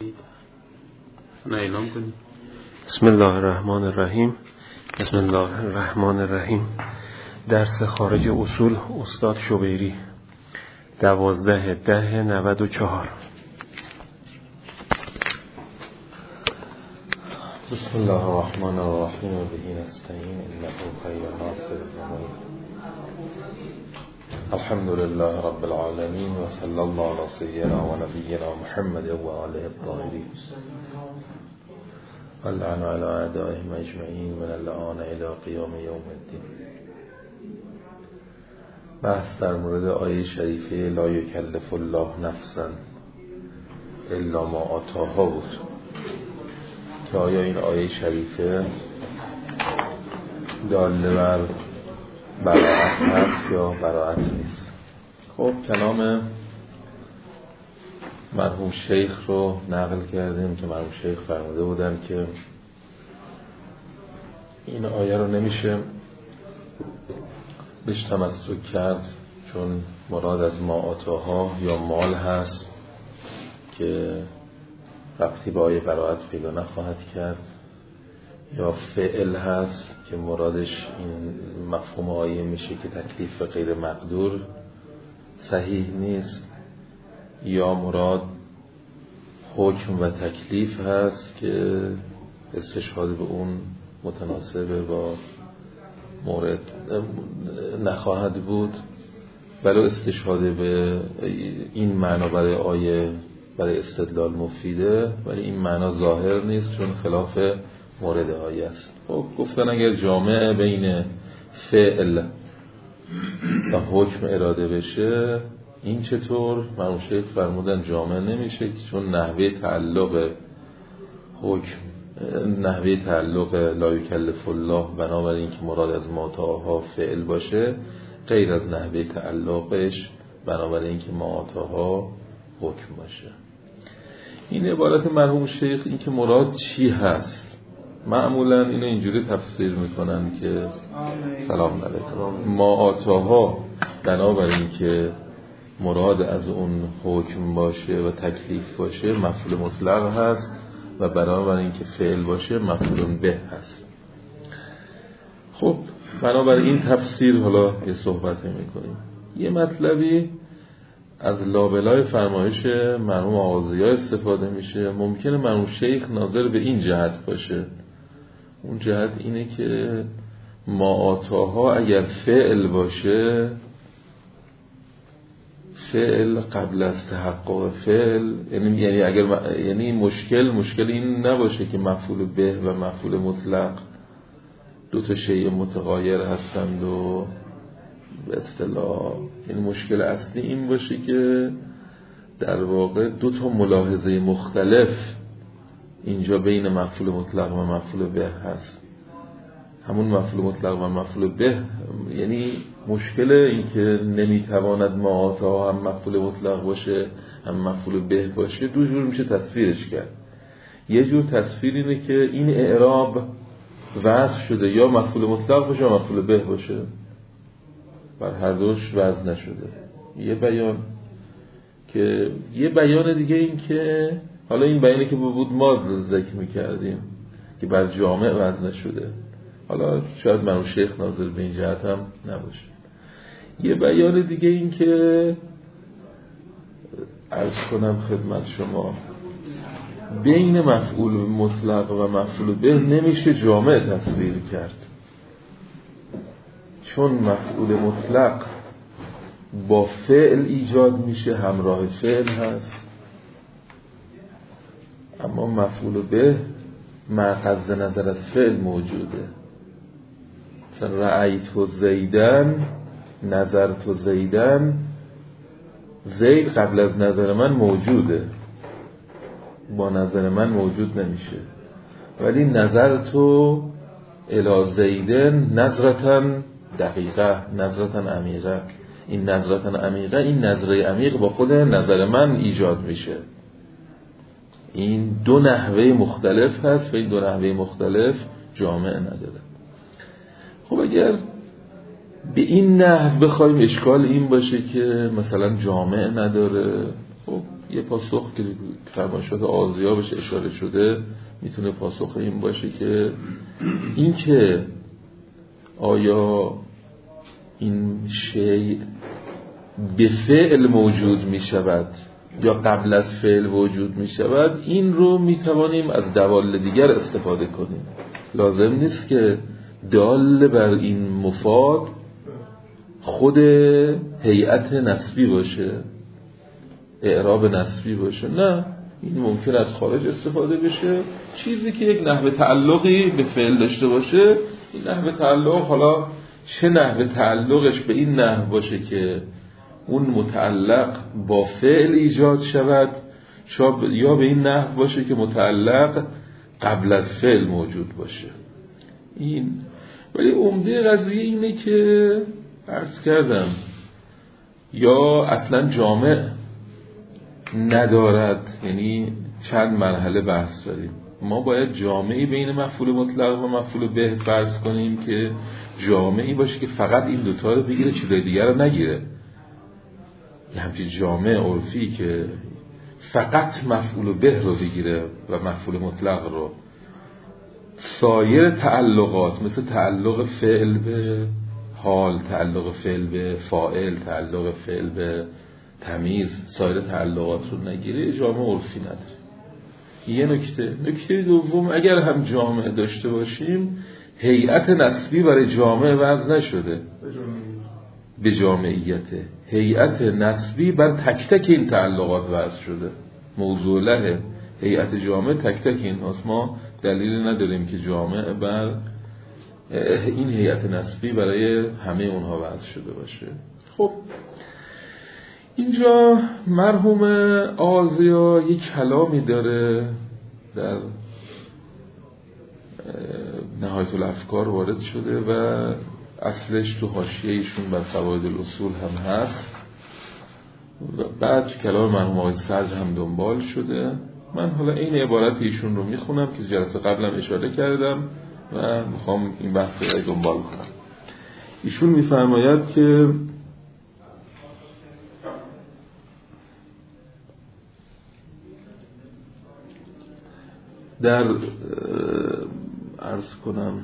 اعلام کنیم. بسم الله الرحمن الرحیم. بسم الله الرحمن الرحیم. درس خارج اصول استاد شبیری 12/10/94. بسم الله الرحمن الرحیم و به نستعین انه خیر ناصر و معین. الحمد لله رب العالمین و صلی الله علی سیدنا و نبینا محمد و آله الطاهرین و اللعن علی اعدائهم اجمعین من الآن الی قیام یوم الدین. بحث در مورد آیه شریفه لا یکلف الله نفسا الا ما آتاها بود که آیا این آیه شریفه داله بر براءت هست یا براءت نیست. خب کلام مرحوم شیخ رو نقل کردیم که مرحوم شیخ فرموده بودن که این آیه رو نمیشه بهش تمسک کرد چون مراد از ما آتاها یا مال هست که ربطی به آیه براءت پیدا نخواهد کرد، یا فعل هست که مرادش این مفهوم آیه میشه که تکلیف غیر مقدور صحیح نیست، یا مراد حکم و تکلیف هست که استشهاد به اون متناسب با مورد نخواهد بود. ولی استشهاد به این معنا برای آیه برای استدلال مفیده، ولی این معنا ظاهر نیست چون خلاف مورد آیه است. خب گفتن اگر جامع بین فعل و حکم اراده بشه این چطور؟ مرحوم شیخ فرمودن جامع نمیشه چون نحوه تعلق حکم، نحوه تعلق لا یکلف الله بنابراین که مراد از ما آتاها فعل باشه غیر از نحوه تعلقش بنابراین که ما آتاها حکم باشه. این عبارت مرحوم شیخ این که مراد چی هست معمولا اینو اینجوری تفسیر میکنن که سلام علیکم ما آتاها بنابراین که مراد از اون حکم باشه و تکلیف باشه مفعول مطلق هست و بنابراین که فعل باشه مفعول به هست. خب بنابراین این تفسیر حالا یه صحبت میکنیم. یه مطلبی از لابلای فرمایش مرحوم آغازی‌ها استفاده میشه. ممکنه مرحوم شیخ ناظر به این جهت باشه، اون جهت اینه که ما آتاها اگر فعل باشه، فعل قبل از تحقق فعل، یعنی مشکل این نباشه که مفعول به و مفعول مطلق دو تا شیء متغایر هستند و به اصطلاح یعنی مشکل اصلی این باشه که در واقع دو تا ملاحظه مختلف اینجا بین مفعول مطلق و مفعول به هست. همون مفعول مطلق و مفعول به یعنی مشکل این که نمیتواند ما آتا هم مفعول مطلق باشه هم مفعول به باشه دو جور میشه تصویرش کرد. یه جور تصویر اینه که این اعراب وضع شده یا مفعول مطلق باشه یا مفعول به باشه، بر هر دوش وضع نشده. یه بیان دیگه این که حالا این بیانی که بود ما ذکر میکردیم که بر جامع وضع نشده، حالا شاید مرحوم شیخ ناظر به این جهت هم نباشه. یه بیان دیگه این که عرض کنم خدمت شما بین مفعول مطلق و مفعول به نمیشه جامع تصویر کرد، چون مفعول مطلق با فعل ایجاد میشه، همراه فعل هست، اما مفعول به مأخذ نظر از فعل موجوده. مثلا رأیت و زیدن، نظرت و زیدن، زید قبل از نظر من موجوده، با نظر من موجود نمیشه. ولی نظرت و الی زیدن نظرتن دقیقه، نظرتن عمیقه. این نظرتن عمیقه، این نظره عمیق با خود نظر من ایجاد میشه. این دو نحوه مختلف هست و این دو نحوه مختلف جامع نداره. خب اگر به این نحو بخوایم اشکال این باشه که مثلا جامع نداره، خب یه پاسخ که فرمایشات آزیا بهش اشاره شده میتونه پاسخ این باشه که این که آیا این شیء به فعل موجود می شود یا قبل از فعل وجود می شود، این رو می توانیم از دلایل دیگر استفاده کنیم. لازم نیست که دال بر این مفاد خود هیئت نسبی باشه، اعراب نسبی باشه، نه، این ممکن از خارج استفاده بشه. چیزی که یک نحوه تعلقی به فعل داشته باشه، این نحوه تعلق حالا چه نحوه تعلقش به این نحو باشه که اون متعلق با فعل ایجاد شود، یا به این نحو باشه که متعلق قبل از فعل موجود باشه. این ولی عمده قضیه اینه که عرض کردم یا اصلا جامع ندارد، یعنی چند مرحله بحث داریم. ما باید جامعی بین مفعول مطلق و مفعول به فرض کنیم که جامعی باشه که فقط این دوتا رو بگیره، چیزای دیگر رو نگیره. یه همچین جامع عرفی که فقط مفعول به رو بگیره و مفعول مطلق رو، سایر تعلقات مثل تعلق فعل به حال، تعلق فعل به فاعل، تعلق فعل به تمیز، سایر تعلقات رو نگیره، جامع عرفی نداره. یه نکته دوم، اگر هم جامع داشته باشیم، هیئت نسبی برای جامع وضع نشده به جامعیت، هیئت نسبی بر تک تک این تعلقات وضع شده. موضوع له هیئت جامع تک تک این هاست. ما دلیل نداریم که جامع بر این هیئت نسبی برای همه اونها وضع شده باشه. خب اینجا مرحوم آزیا یک کلامی داره در نهایت الافکار وارد شده و اصلش تو حاشیه ایشون بر فواید الاصول هم هست و بعد کلام مرحوم آقای صدر هم دنبال شده. من حالا این عبارت ایشون رو میخونم که جلسه قبلم اشاره کردم و میخوام این بحث رو دنبال کنم. ایشون میفرماید که در عرض کنم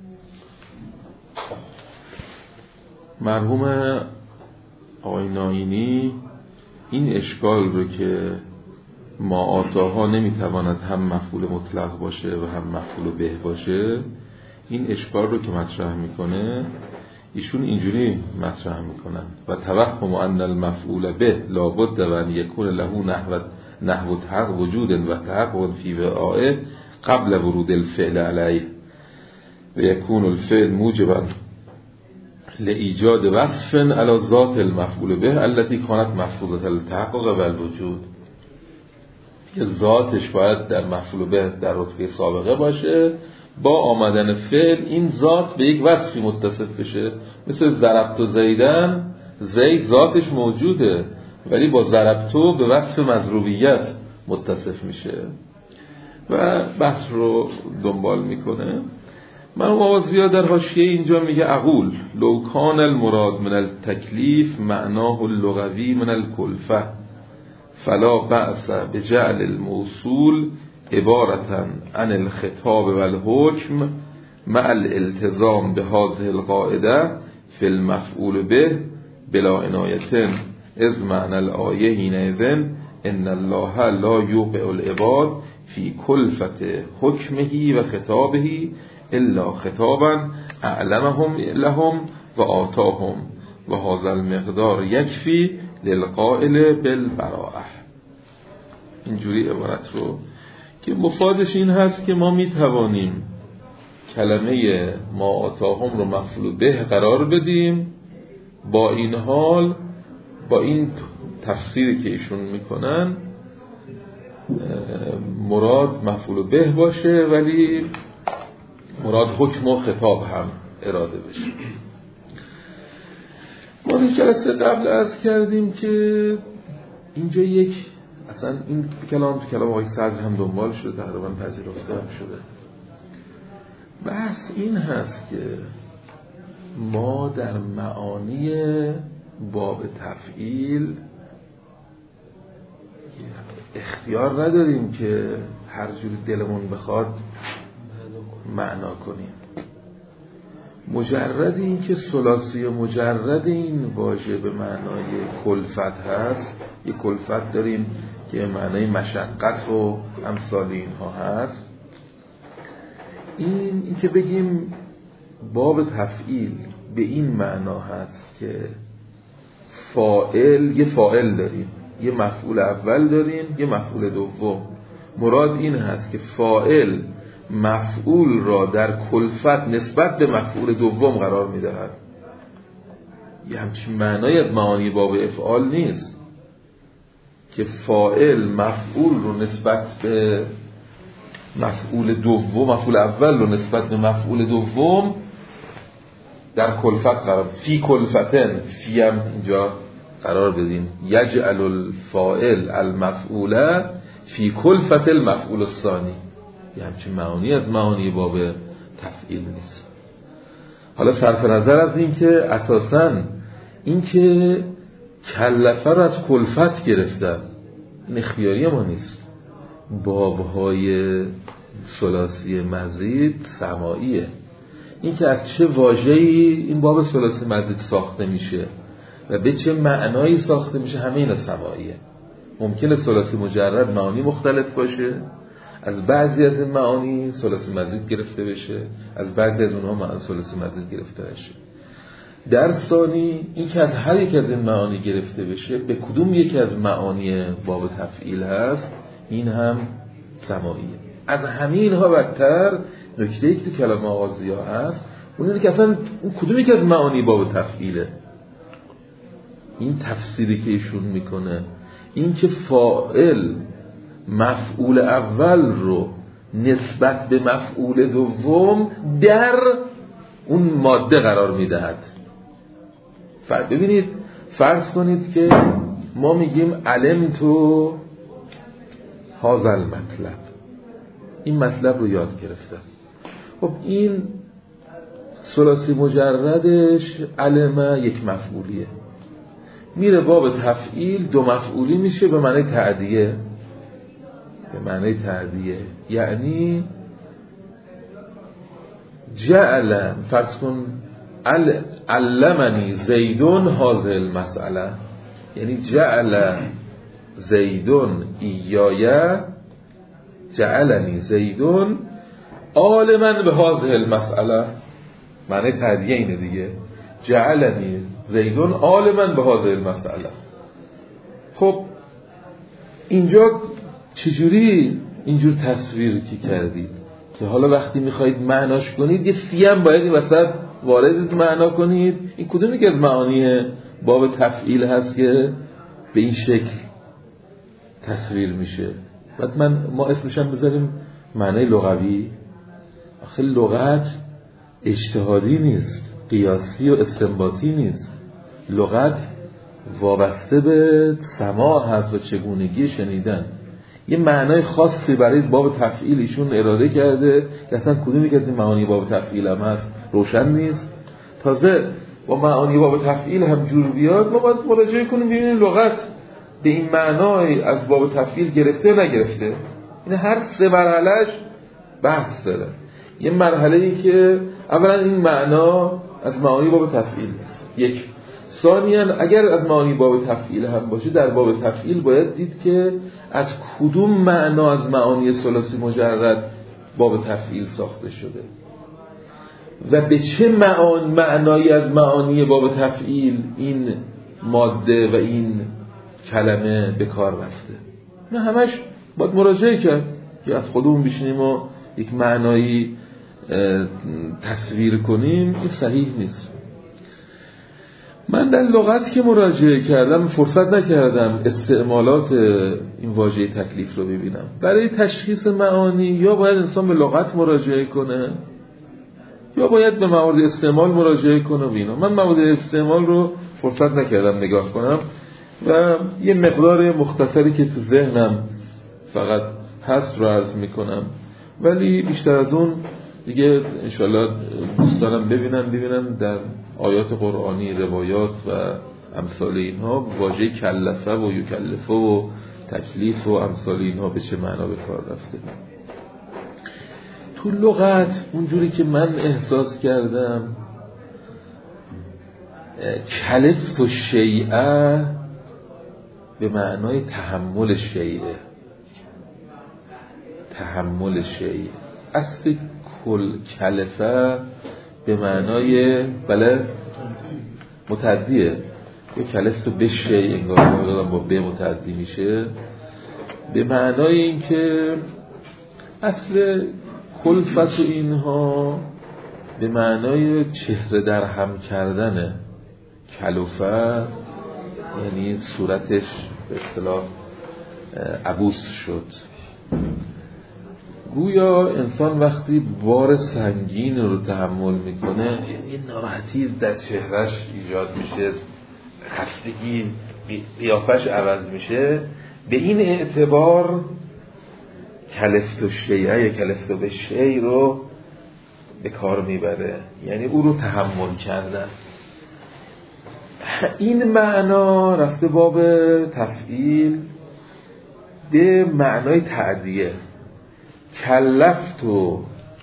مرحوم آقای ناینی این اشکال رو که ما آتاها نمیتواند هم مفعول مطلق باشه و هم مفعول به باشه، این اشکال رو که مطرح میکنه ایشون اینجوری مطرح میکنن: و توهم ان المفعول به لابد و ان یکون له نحو تحقق وجود و تحقق فی وعائه قبل ورود الفعل علیه و یکون الفعل موجبا لایجاد وصف علی ذات المفعول به التي كانت مفروضة التحقق و الوجود. که ذاتش باید در مفعول به در رتبه سابقه باشه، با آمدن فعل این ذات به یک وصفی متصف بشه. مثل ضربت زیدن، زید ذاتش موجوده ولی با ضربتو به وصف مضروبیت متصف میشه و بحث رو دنبال میکنه. مرحوم آوازیا در حاشیه اینجا میگه: اقول لو کان المراد من التکلیف معناه اللغوی من الکلفه فلا بأس بجعل الموصول عبارة عن الخطاب والحكم مع الالتزام بهذه القاعدة في المفعول به بلا عنایة اذ معنى الآية حينئذ ان الله لا يوقع العباد في كلفة حكمه وخطابه الا خطابا اعلمهم لهم و آتاهم و هذا المقدار یکفی للقائل بالبراءه. اینجوری عبارت رو که مفادش این هست که ما میتوانیم کلمه ما آتاهم رو مفعول به قرار بدیم، با این حال با این تفسیری که ایشون میکنن مراد مفعول به باشه ولی مراد حکم و خطاب هم اراده بشه. ما این جلسه قبل عرض کردیم که اینجا یک اصلا این کلام آقای صدر هم دنبال شده، تقریبا پذیرفته هم شده. بحث این هست که ما در معانی باب تفعیل اختیار نداریم که هر جوری دلمون بخواد معنا کنیم. مجرد این که ثلاثی مجرد این واژه به معنای کلفت هست، یک کلفت داریم که معنای مشقت و امثال اینها هست. این که بگیم باب تفعیل به این معنا هست که فاعل، یه فاعل داریم، یه مفعول اول داریم، یه مفعول دوم. مراد این هست که فاعل مفعول را در کلفت نسبت به مفعول دوم قرار میدهد. یه همچین معنای از معانی باب افعال نیست که فاعل مفعول رو نسبت به مفعول دوم، مفعول اول رو نسبت به مفعول دوم در کلفت قرار، فی کلفتن، فی هم اینجا قرار بدین، یجعل الفاعل المفعول فی کلفت المفعول الثانی. یه همچین معانی از معانی باب تفعیل نیست. حالا صرف نظر از این که اساساً این که کلفه رو از کلفت گرفتن، این اختیاری ما نیست. بابهای ثلاثی مزید سماعیه. این که از چه واژه‌ای این باب ثلاثی مزید ساخته میشه و به چه معنایی ساخته میشه، همه اینا سماعیه. ممکنه ثلاثی مجرد معانی مختلف باشه، از بعضی از این معانی ثلاثی مزید گرفته بشه، از بعضی از اونها معانی ثلاثی مزید گرفته بشه. در ثانی این که از هر یک از این معانی گرفته بشه به کدوم یک از معانی باب تفعیل هست، این هم سماعیه. از همه اینها بدتر نکته‌ای که تو کلام آغازی‌ها هست اون که اصلا اون کدوم یک از معانی باب تفعیله. این تفسیری که ایشون میکنه، این که فاعل مفعول اول رو نسبت به مفعول دوم در اون ماده قرار میدهد. ببینید، فرض کنید که ما میگیم علمتو هذا المطلب، این مطلب رو یاد گرفتم. خب این ثلاثی مجردش علمه یک مفعولیه، میره باب تفعیل دو مفعولی میشه به معنی تعدیه. به معنی تعدیه یعنی جعل، فرض کن علمنی زیدون هذه المسئله، یعنی جعل زیدون ایایا، جعلنی زیدون عالما به هذه المسئله. معنی تعدیه اینه دیگه، جعلنی زیدون عالما به هذه المسئله. خب اینجا چجوری اینجور تصویر که کردید که حالا وقتی میخواید معناش کنید یه فی هم باید این وسط وارد معنا کنید. این کدومی که از معانی باب تفعیل هست که به این شکل تصویر میشه؟ بعد ما اسمش هم بذاریم معنی لغوی. آخه لغت اجتهادی نیست، قیاسی و استنباطی نیست. لغت وابسته به سماع هست و چگونگی شنیدن. یه معنای خاصی برای باب تفعیل ایشون اراده کرده که اصلا کدومی که از این معانی باب تفعیل هم هست روشن نیست. تازه با معانی باب تفعیل هم جور بیاد ما باید مراجعه کنیم ببینیم لغت به این معنای از باب تفعیل گرفته نگرفته. این هر سه مرحلهش بحث داره. یه مرحله‌ای که اولا این معنا از معانی باب تفعیل نیست، یک. ثانیاً اگر از معانی باب تفعیل هم باشه، در باب تفعیل باید دید که از کدوم معنا از معانی ثلاثی مجرد باب تفعیل ساخته شده و به چه معنایی از معانی باب تفعیل این ماده و این کلمه به کار رفته. نه همش باید مراجعه کرد که از خودمون بشینیم و یک معنایی تصویر کنیم، این صحیح نیست. من در لغت که مراجعه کردم فرصت نکردم استعمالات این واژه تکلیف رو ببینم. برای تشخیص معانی یا باید انسان به لغت مراجعه کنه یا باید به موارد استعمال مراجعه کنه و اینا. من موارد استعمال رو فرصت نکردم نگاه کنم و یه مقدار مختصری که تو ذهنم فقط هست رو عرض میکنم، ولی بیشتر از اون دیگه انشالله دوستانم ببینن در آیات قرآنی، روایات و امثال اینها واژه کلفه و یکلفه و تکلیف و امثال اینها به چه معنا به کار رفته. تو لغت اونجوری که من احساس کردم کلفت و شیعه به معنای تحمل شیعه، تحمل شیعه. اصل کل کلفه به معنای بله متعدیه، یا کلفتو به شیء انگار با به متعدی میشه، به معنای این که اصل کلفت و اینها به معنای چهره در هم کردنه. کلفه یعنی صورتش به اصطلاح عبوس شد. گویا انسان وقتی بار سنگین رو تحمل میکنه یه ناراحتی در چهرش ایجاد میشه، خستگی قیافش عوض میشه. به این اعتبار کلفت و شیعه یا کلفت و به شیع رو به کار میبره، یعنی او رو تحمل کردن. این معنا رفته باب تفعیل به معنای تعدیه. کلفت و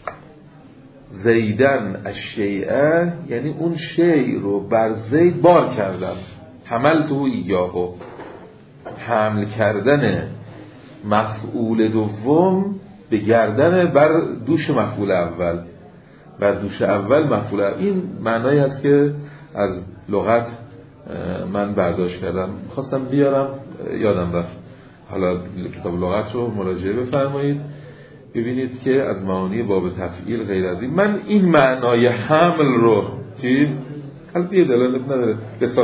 زیدن الشیعه یعنی اون شیع رو بر زید بار کردم. حملت و ایاهو، حمل کردن مفعول دوم به گردن بر دوش مفعول اول، بر دوش اول مفعول اول. این معنایی است که از لغت من برداشت کردم، خواستم بیارم یادم رفت. حالا کتاب لغت رو مراجعه بفرمایید ببینید که از معانی باب تفعیل غیر از این من این معنای حمل رو چی؟ حالا یه دلالت نداره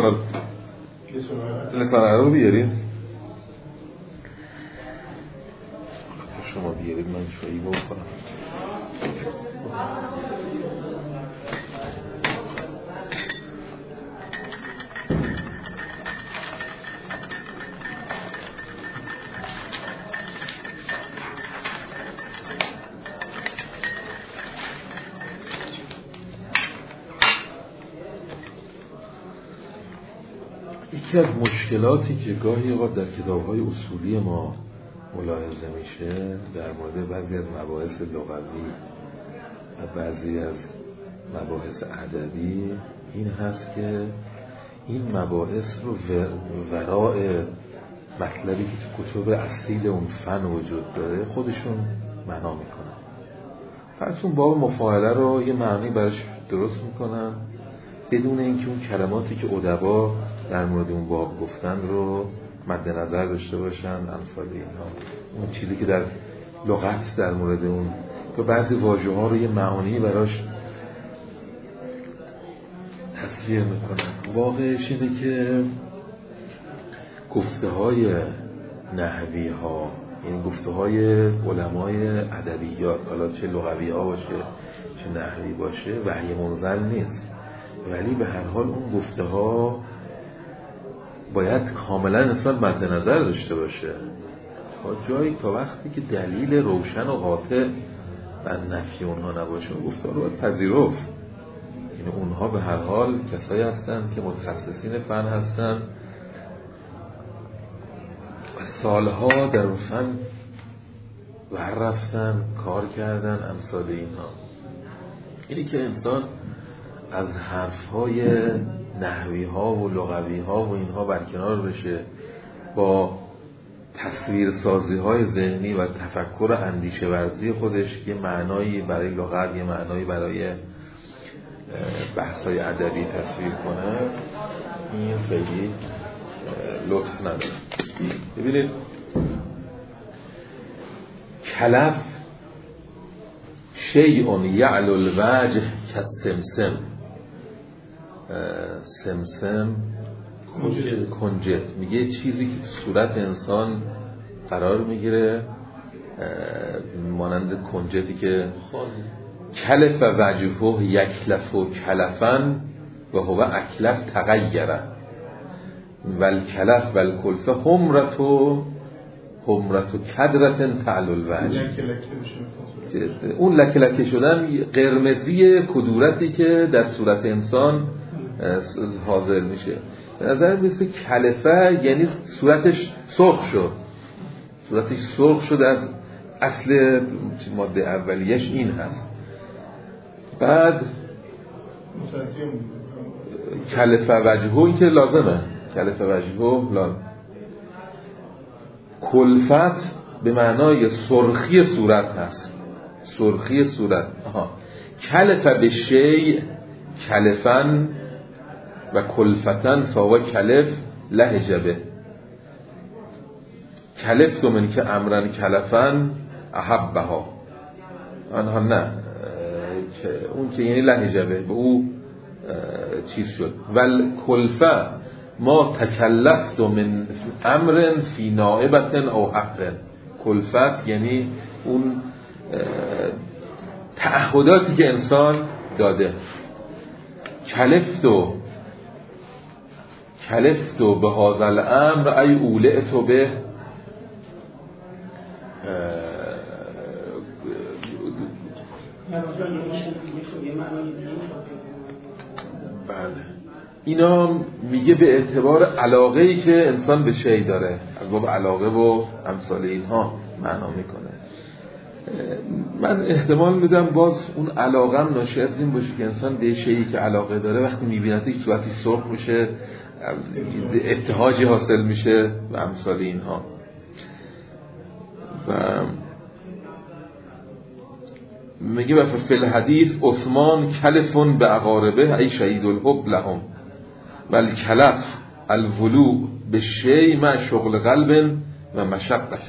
لسان عرب بیارید، شما بیارید من شایی بکنم. یکی از مشکلاتی که گاهی اوقات در کتاب‌های اصولی ما ملاحظه میشه در مورد بعضی از مباحث لغوی و بعضی از مباحث ادبی این هست که این مباحث رو وراء مطلبی که تو کتب اصیل اون فن وجود داره خودشون معنا میکنن. فرضون باب مفاعله رو یه معنی براش درست میکنن بدون اینکه اون کلماتی که ادبا در مورد اون باب گفتن رو مد نظر داشته باشن. امثال اینها اون چیزی که در لغت در مورد اون که بعضی واژه ها رو یه معانی براش تصویر میکنن. واقعش اینه که گفته های نحوی ها، یعنی گفته های علمای ادبیات، حالا چه لغوی ها باشه چه نحوی باشه، وحی منزل نیست، ولی به هر حال اون گفته ها باید کاملا انسان مد نظر داشته باشه تا جایی تا وقتی که دلیل روشن و قاطع بر نفی اونها نباشه اون گفته رو باید پذیرفت. یعنی اونها به هر حال کسایی هستن که متخصصین فن هستن و سالها در فن ور رفتن کار کردن. امثال اینها اینی که انسان از حرفهای نحوی ها و لغوی ها و اینها برکنار بشه، با تصویر سازی های ذهنی و تفکر اندیشه ورزی خودش یه معنایی برای لغت یه معنایی برای بحث های ادبی تصویر کنه، این خیلی لطف نداره. ببینید کلف شیء یعلو الوجه کالسمسم، سمسم کنجت میگه چیزی که تو صورت انسان قرار میگیره مانند کنجتی که کلف وجهه یکلف و کلفن و هو اکلف تغیره والکلف والکلفه حمرت کدرت تعلو الوجه. اون لکه لکه شدن قرمزی کدورتی که در صورت انسان حاضر میشه. به نظر میسه کلفه یعنی صورتش سرخ شد، صورتش سرخ شده از اصل ماده اولیش این هست. بعد کلف وجهه، این که لازمه، کلف وجهه لازم. کلفت به معنای سرخی صورت هست، سرخی صورت. کلف به شیء کلفن و کلفتن فهو کلف لهج به. کلف من که امرن کلفن احبها، آنها نه اون که یعنی لهج به او چیز شد. ول کلفه ما تکلفت من امر فی نائبت او حق. کلفت یعنی اون تعهداتی که انسان داده. کلفتو به هذا الامر ای اولئتو به. بله اینا میگه به اعتبار علاقه‌ای که انسان به شی داره، از باب علاقه و امثال اینها معنا میکنه. من احتمال میدم باز اون علاقه هم ناشی از این باشه که انسان به شیئی که علاقه داره وقتی میبینه که صورتی سرخ میشه، ابتهاجی حاصل میشه و امثال اینها. و میگه و فی الحدیث عثمان کلفون به اقاربه ای شهید الحب لهم ولی کلف الولوع به شی مع شغل قلب و مشقت.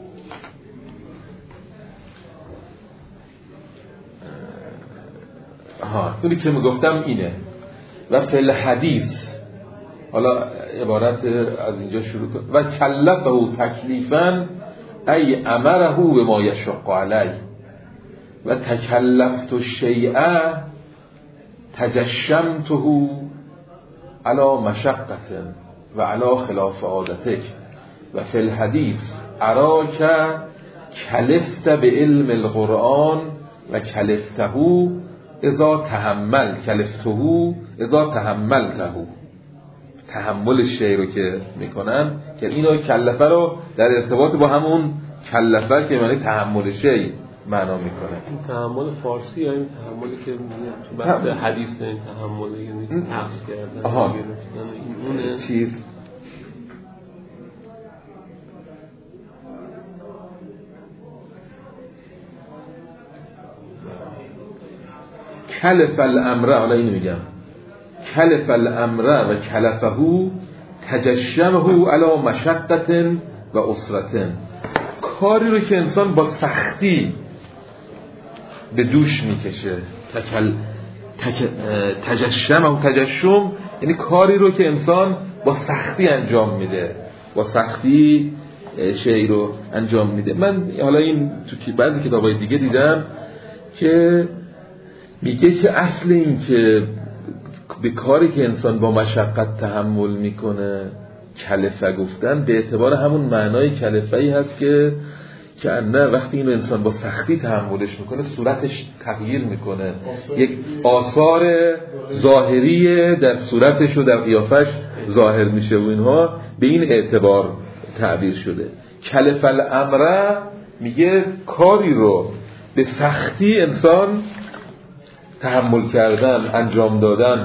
اونی که میگفتم اینه. و فی الحدیث، حالا عبارت از اینجا شروع کن. و کلفه تکلیفا ای امره به ما یشق علی و تکلفت الشیء تجشمته علی مشقت و علی خلاف عادتک و فی الحدیث اراک کلفت به علم القرآن و کلفته اذا تحمل کلفته اذا تحملته. تحمل شی رو که میکنن که اینو کلفه رو در ارتباط با همون کلفه که معنی تحمل شی معنا میکنه. این تحمل فارسی یا این تحملی که تو بحث حدیث نه، این تحمل یعنی حفظ کردن اون چیز کلف الامر. حالا اینو میگم کلف الامر و کلفه تجشمه علی مشقت و اسرت. کاری رو که انسان با سختی به دوش میکشه. تجشم و تجشم یعنی کاری رو که انسان با سختی انجام میده، با سختی شی رو انجام میده. من حالا این تو بعضی کتابای دیگه دیدم که میگه که اصل این که به کاری که انسان با مشقت تحمل میکنه کلفه گفتن به اعتبار همون معنای کلفه‌ای هست که نه وقتی این انسان با سختی تحملش میکنه صورتش تغییر میکنه، یک آثار ظاهری در صورتش و در قیافش ظاهر میشه و اینها به این اعتبار تعبیر شده. کلف الامر میگه کاری رو به سختی انسان تحمل کردن، انجام دادن.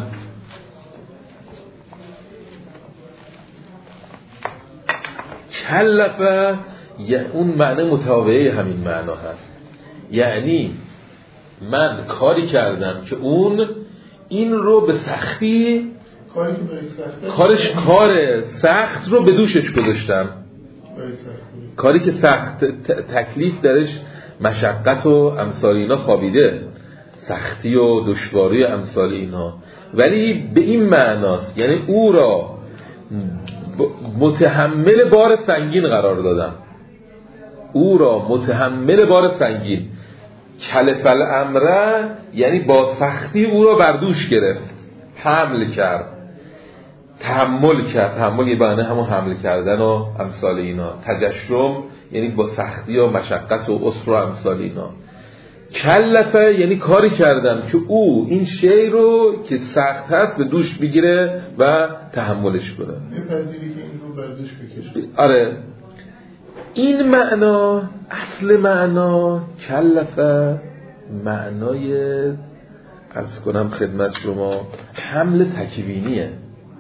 کلفه اون معنی متابعه همین معنا هست، یعنی من کاری کردم که اون این رو به سختی کار سخت رو به دوشش گذاشتم. کاری که سخت تکلیف درش مشقت و امثال اینا خوابیده، سختی و دشواری و امثال اینا، ولی به این معناست یعنی او را متحمل بار سنگین قرار دادم، او را متحمل بار سنگین. کلف الامر یعنی با سختی او را بر دوش گرفت، حمل کرد، تحمل کرد. تحمل یه معنی همون حمل کردن و امثال اینا. تجشم یعنی با سختی و مشقت و اسر و امثال اینا. کلفه یعنی کاری کردم که او این شی رو که سخت هست به دوش بگیره و تحملش کنه. بپذیری که این رو بر دوش بکشه. آره این معنا، اصل معنا کلفه، معنای عرض کنم خدمت شما حمل تکوینیه.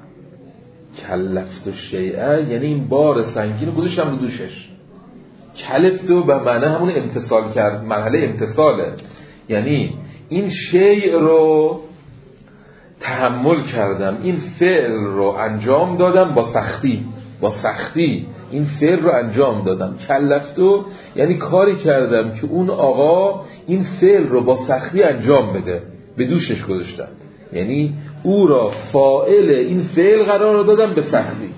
کلفت و شیئه یعنی این بار سنگین رو گذاشتم رو دوشش. کلفت و به معنی همون امتصال کرد، مرحله امتصاله، یعنی این شیء رو تحمل کردم، این فعل رو انجام دادم با سختی این فعل رو انجام دادم. کلفتو یعنی کاری کردم که اون آقا این فعل رو با سختی انجام بده، به دوشش گذاشتم، یعنی او را فاعل این فعل قرار دادم به سختی.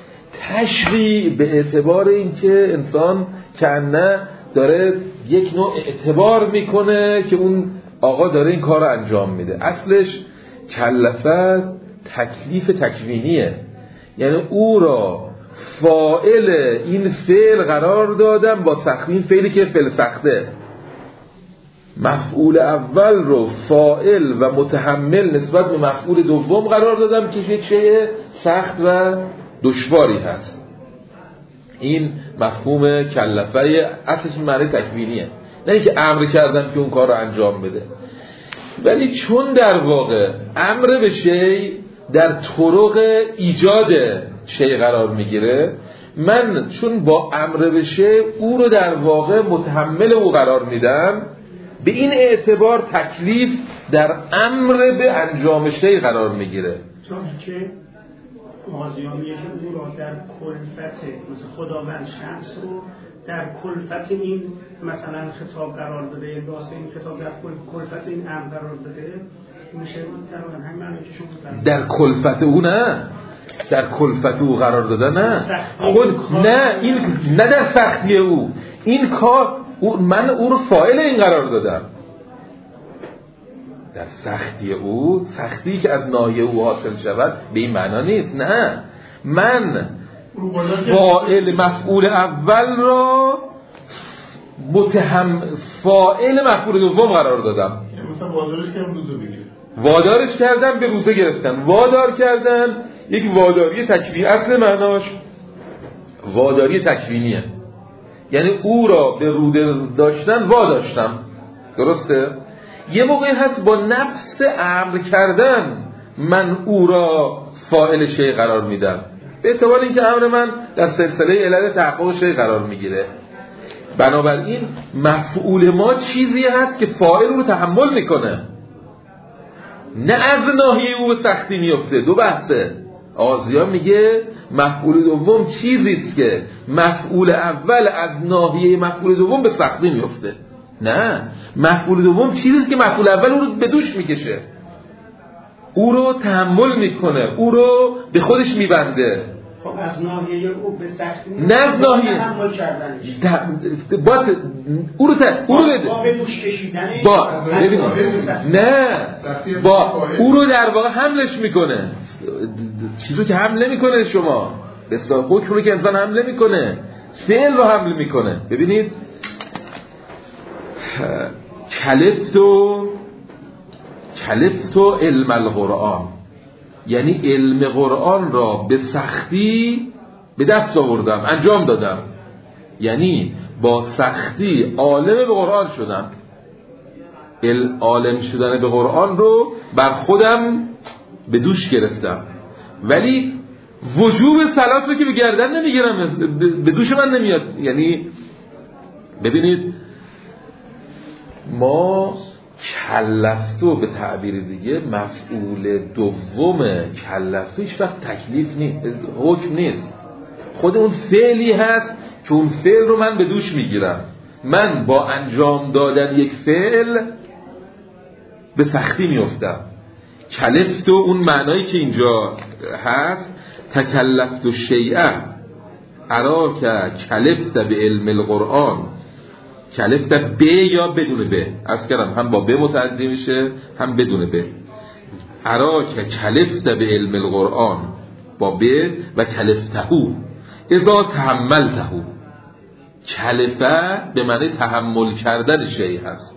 تشریع به اعتبار این که انسان کنه داره یک نوع اعتبار میکنه که اون آقا داره این کار رو انجام میده. اصلش کلفه تکلیف تکوینیه، یعنی او را فاعل این فعل قرار دادم با سختی، این فعلی که فعل سخته. مفعول اول رو فاعل و متحمل نسبت به مفعول دوم قرار دادم که یک شیء سخت و دشواری هست. این مفهوم کلفه اصلش معنی تکوینیه، نه اینکه امر کردم که اون کار رو انجام بده. ولی چون در واقع امر به شیء در طرق ایجاد شیء قرار میگیره، من چون با امر به شیء او رو در واقع متحمل او قرار میدم، به این اعتبار تکلیف در امر به انجام شیء قرار میگیره. چون که مازیان میگه که او را در کلفت مثل خداوند شمس رو در کلفت این مثلا خطاب قرار داده، واسه این خطاب در کلفت این امر قرار داده، میشه تقریبا همین معنی که شما در کلفت او نه، در کلفت او قرار داده نه خود نه، این نه در سختی او، این کار من او رو فاعل این قرار دادم. در سختی او، سختی که از ناحیه او حاصل شود به این معنا نیست، نه، من فاعل مفعول اول را فاعل مفعول دوم قرار دادم. وادارش کردم به روزه گرفتن. وادار کردن یک واداری تکوینی، اصل معناش واداری تکوینیه، یعنی او را به روزه داشتن واداشتم. درسته؟ یه موقعی هست با نفس امر کردن من او را فاعل شیء قرار میدم، به اعتبار اینکه امر من در سلسله علل تحقق شیء قرار میگیره. بنابراین مفعول ما چیزی هست که فاعل رو تحمل میکنه، نه از ناحیه او به سختی میفته. دو بحثه. آزیا میگه مفعول دوم چیزی است که مفعول اول از ناحیه مفعول دوم به سختی میفته. نه، مفعول دوم چیزی است که مفعول اول او رو به دوش میکشه، او رو تحمل میکنه، او رو به خودش میبنده. خب از ناحیه او به سختی نه از ناحیه تحمل کردنش او رو بده با به دوش کشیدن نه با او رو در واقع حملش میکنه. چیزو که حمل نمیکنه شما، به اصطلاح حکم رو که انسان حمل نمیکنه، فعل رو حمل میکنه. ببینید کلفتو علم القرآن، یعنی علم قرآن را به سختی به دست آوردم، انجام دادم، یعنی با سختی عالم به قرآن شدم. عالم شدن به قرآن رو بر خودم به دوش گرفتم، ولی وجوب صلات رو که به گردن نمیگیرم، به دوش من نمیاد. یعنی ببینید ما کلفتو به تعبیر دیگه مفعول دوم کلفتو هیچ وقت تکلیف نیست، حکم نیست، خود اون فعلی هست که اون فعل رو من به دوش میگیرم. من با انجام دادن یک فعل به سختی میافتم. کلفتو اون معنایی که اینجا هست، تکلفت شیئا اراک کلفت به علم القرآن، کلفت ب یا بدون ب، از کردم هم با ب متعدی میشه هم بدون ب. اراک کلفت به علم القرآن با ب و کلفتهو اذا تحملتهو. کلفه به معنی تحمل کردن شیء هست.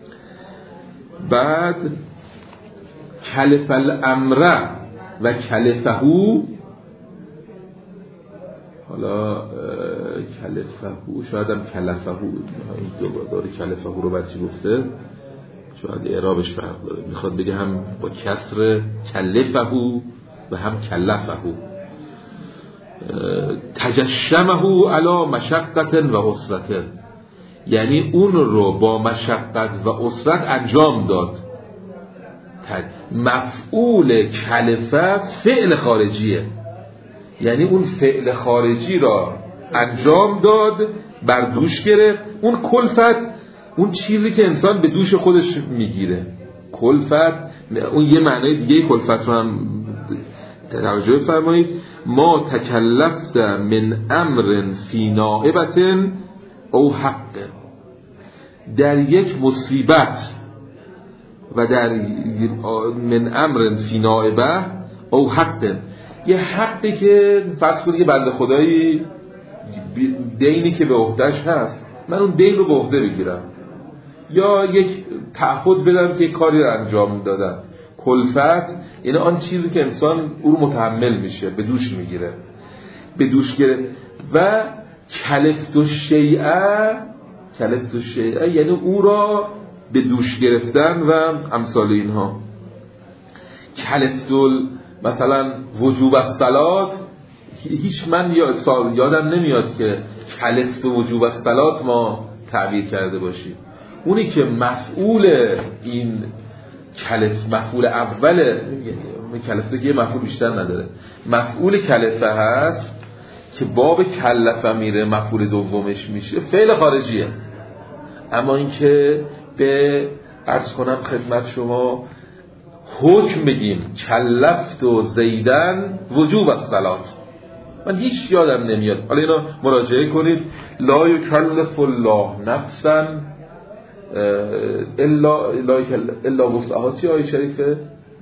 بعد کلف الامر و کلفهو، حالا کلفهو شاید هم کلفهو، این دوباره کلفهو رو بچه گفته شاید اعرابش فرق داره، میخواد بگه هم با کسر کلفهو و هم کلفهو. تجشمهو علی مشقت و عسرت، یعنی اون رو با مشقت و عسرت انجام داد. مفعول کلفه فعل خارجیه، یعنی اون فعل خارجی را انجام داد، بر دوش گرفت. اون کلفت اون چیزی که انسان به دوش خودش میگیره. کلفت اون یه معنی دیگه کلفت رو هم توجه فرمایید. ما تکلفت من امر فی نائبت او حق، در یک مصیبت و در من امر فی نائبه او حق، یه حقی که فرض کنید بنده خدایی دینی که به عهده‌اش هست، من اون دین رو به عهده بگیرم یا یک تعهد بدم که کاری رو انجام دادم. کلفت یعنی آن چیزی که انسان او رو متحمل میشه، به دوش میگیره، به دوش گیره. و کلفت الشیء یعنی او را به دوش گرفتن و امثال اینها. کلفت مثلا وجوب الصلات، هیچ من یادم نمیاد که کلفت وجوب الصلات ما تعبیر کرده باشیم. اونی که مفعول این مفعول اوله، کلفه که یه مفعول بیشتر نداره، مفعول کلفه هست که باب کلفه میره، مفعول دومش میشه فعل خارجیه. اما این که به عرض کنم خدمت شما حکم بگیم کلفت و زیدن وجوب الصلات، من هیچ یادم نمیاد. حالا اینا مراجعه کنید. لا یکلف الله نفسا الا وسعها. چی آیه شریفه؟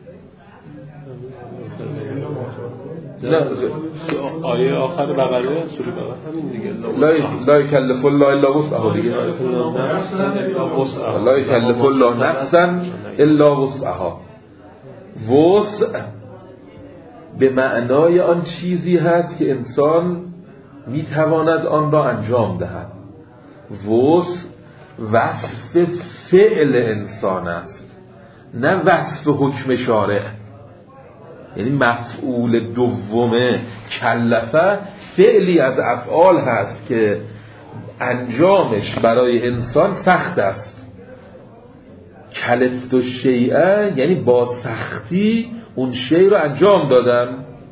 نه آیه آخر بقره، سوره بقره همین دیگه. لا یکلف الله الا وسعها دیگه. لا یکلف الله نفسا الا وسعها. وسع به معنای آن چیزی هست که انسان میتواند آن را انجام دهد. وسع وصف فعل انسان است، نه وصف حکم شارع. یعنی مفعول دومه کلفه فعلی از افعال هست که انجامش برای انسان سخت است. کلفت الشیء یعنی با سختی اون شی رو انجام دادم.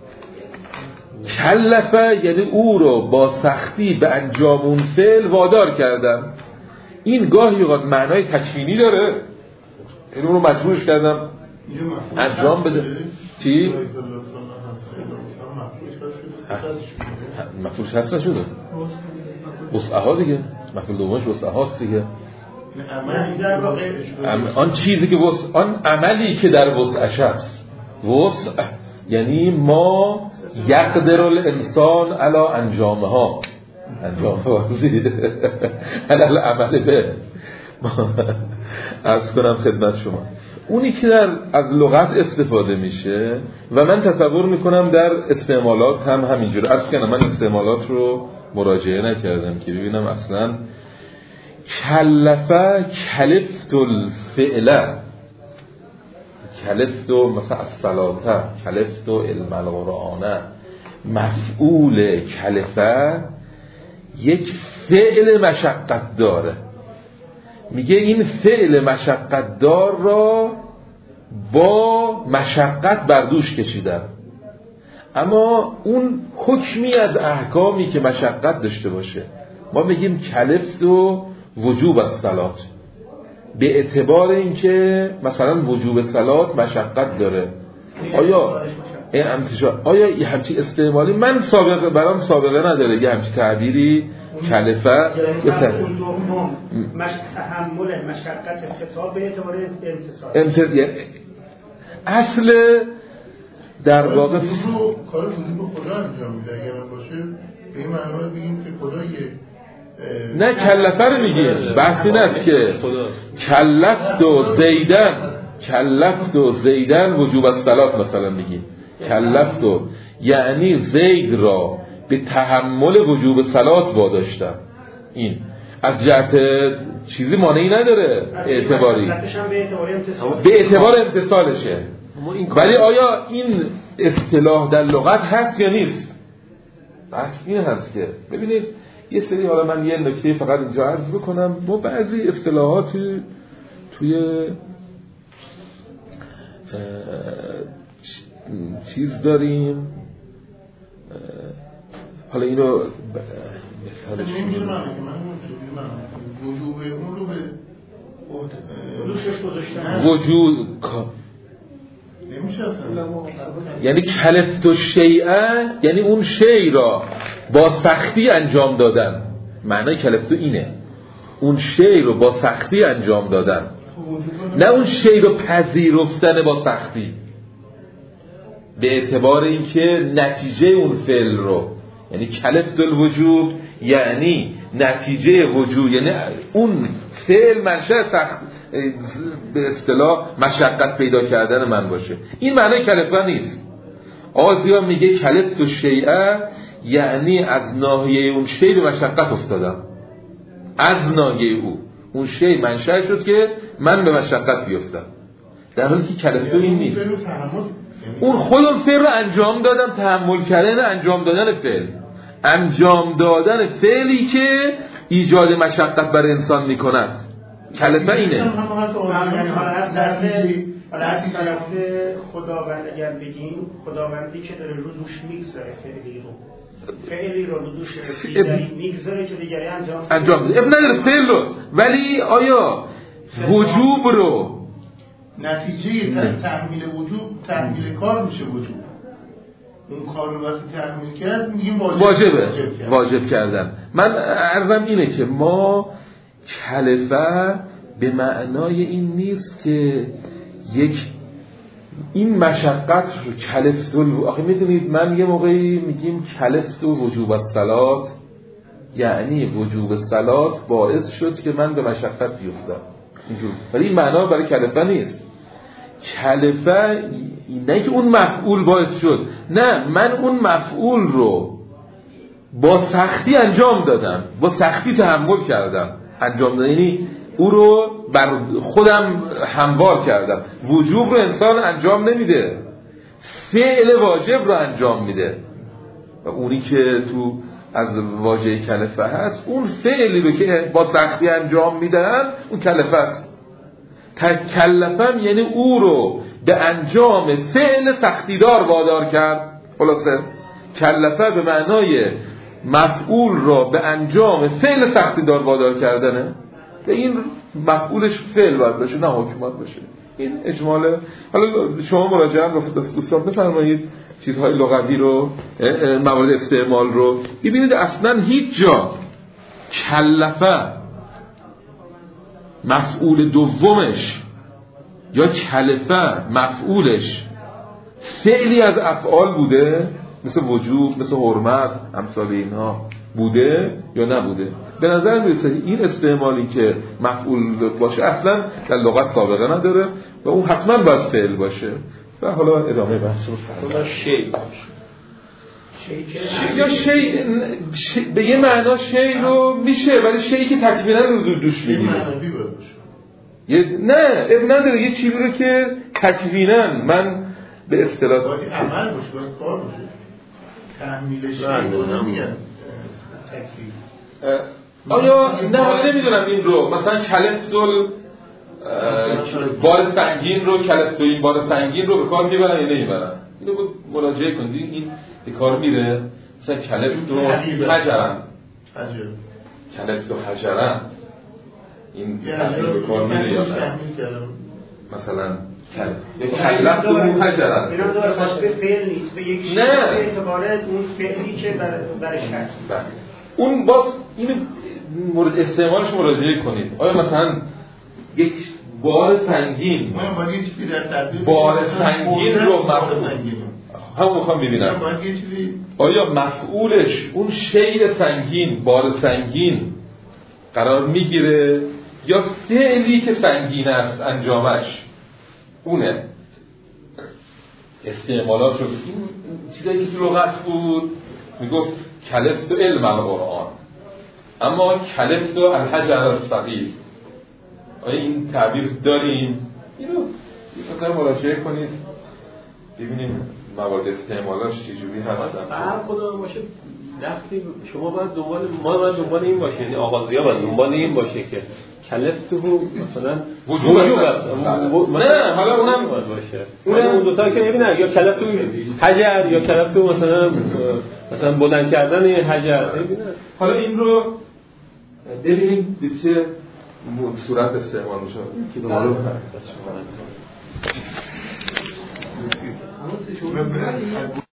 کلفه یعنی او رو با سختی به انجام اون فعل وادار کردم. این گاهی اوقات معنای تکوینی داره، یعنی اون رو مجبورش کردم انجام بده. چی؟ مفعولش هست نشده؟ وسعها دیگه، مفعول دومش وسعها هست دیگه. آن چیزی که آن عملی که در وسعش هست. وسع یعنی ما یقدر الانسان علی انجامها، انجام وزید علی عمل به. عرض کنم خدمت شما اونی که از لغت استفاده میشه و من تصور میکنم در استعمالات هم همینجور. عرض کنم من استعمالات رو مراجعه نکردم که ببینم اصلا کلفه کلفت الفعله، کلفت مثلا الصلاة، کلفت علم القرآن. مفعول کلفه یک فعل مشقت داره، میگه این فعل مشقت دار را با مشقت بر دوش کشیدم. اما اون حکمی از احکامی که مشقت داشته باشه، ما میگیم کلفت و وجوب الصلات، به اعتبار اینکه مثلا وجوب صلات مشقت داره. آیا یه همچی استعمالی من برام سابقه نداره یه همچی تعبیری کلفه تحمل مشقت خطاب به اعتبار امتصال. اصل در واقع کار وجوب خدا انجام میده. اگر باشه به این معنی بگیم که خدا نه کلفه رو میگیم، بحثی نیست که کلفت و زیدن وجوب الصلات مثلا میگیم. کلفت یعنی زید را به تحمل وجوب صلات واداشتم. این از جهت چیزی مانعی نداره اعتباری، به اعتبار امتصالشه. ولی آیا این اصطلاح در لغت هست یا نیست؟ بحث این هست که ببینید یه سری، حالا من یه نکته فقط اینجا عرض بکنم، ما بعضی اصطلاحات توی چیز داریم، حالا اینو وجود یعنی کلفت و شیئا، یعنی اون شی را با سختی انجام دادن. معنای کلفتو اینه، اون شی رو با سختی انجام دادن، نه اون شی رو پذیرفتن با سختی، به اعتبار اینکه نتیجه اون فعل رو، یعنی کلفت الوجوب یعنی نتیجه وجوب، یعنی اون فعل منشأ سخت به اصطلاح مشقت پیدا کردن من باشه. این معنی کلفه نیست. آزیا میگه کلفت و شیئا یعنی از ناحیه اون شی به مشقت افتادم، از ناحیه اون شی منشأ شد که من به مشقت بیفتم، در حالی که کلفت این نیست. اون خود اون فعل رو انجام دادم، تحمل کردن انجام دادن فعل، انجام دادن فعلی که ایجاد مشقت بر انسان میکند. کلمه اینه. حالا از طرف خداوند اگر بگیم، خداوندی که داره رو دوش میگذاره فعلی رو دوش میگذاره که دیگری انجام اب نداره فعل رو، ولی آیا وجوب رو نتیجه تحمیل وجوب تحمیل کار میشه وجوب، اون کار رو وقتی تحمیل کرد میگیم واجب کردن. من عرضم اینه که ما کلفه به معنای این نیست که یک این مشقت رو کلفت آخه میدونید من یه موقعی میگیم کلفت و وجوب الصلات، یعنی وجوب الصلات باعث شد که من به مشقت بیفتم اینجور، ولی این معنا برای کلفه نیست. کلفه نه که اون مفعول باعث شد، نه من اون مفعول رو با سختی انجام دادم، با سختی تحمل کردم، انجام دادم یعنی او رو بر خودم هموار کردم. وجوب رو انسان انجام نمیده، فعل واجب رو انجام میده و اونی که تو از واژه کلفه هست اون فعلی رو که با سختی انجام میدن اون کلفه است. تکلفم یعنی او رو به انجام فعل سختیدار وادار کرد. خلاصه کلفه به معنای مفعول را به انجام فعل سختیدار وادار کردنه، به این مفعولش فعل باید باشه نه حکومت باشه. این اجماله. حالا شما مراجعه دوستان بفرمایید چیزهای لغوی رو، موارد استعمال رو ببینید. اصلا هیچ جا کلفه مفعول دومش یا کلفه مفعولش فعلی از افعال بوده، مثل وجوب، مثل حرمت، امثال اینها بوده یا نبوده. به نظر میرسه این استعمالی که مفعول باشه اصلا در لغت سابقه نداره و اون حتما باید فعل باشه. و حالا ادامه بحث رو فرمایید. شی یا شی به یه معنا شی رو میشه، ولی شی که تکوینا رو دوش میگیره. نه اب نداره یه چیزی رو که تکوینا من به اصطلاح باید عمل باشه، باید کار باشه. تحمیلش نمیگن تکلیف. آیا نه نمیدونم این رو مثلا کلفتول بار سنگین رو کلفتول این بار سنگین رو به کار میبرن یا نمیبرن؟ اینو بود مراجعه کنید. این به کار میره مثلا کلفتول حجرن کلفتول حجرن این به کار میره یا نه؟ مثلا کلفت رو حجرن اینا داره خاص به فعل نیست، به یک شیء به اعتبار اون فعلی که برش هست. اون باز اینو مورد استعمالش مراجعه کنید. آیا مثلا یک بار سنگین بار سنگین رو هم میخوام ببینم آیا مفعولش اون شیء سنگین بار سنگین قرار میگیره یا فعلی که سنگین است انجامش اونه؟ استعمالات رو این چیزایی که تو لغت بود میگفت کلفت علم القرآن اما کلفت الحجر الثقیل. آیا این تعبیر داریم؟ اینو یه مقدار مراجعه کنید ببینیم موارد استعمالاش چجوری هست. هر کدوم باشه دقیقی شما باید دنبال این باشه، یعنی آغازی‌ها باید دنبال این باشه که کلفت رو مثلا وجوب است. نه حالا اونم باشه. اون دو تا که ببینن یا کلفت حجر یا کلفت مثلا بلند کردن یه حجر ببینن. حالا این رو ببینیم به چه صورت استعمال میشه که دوباره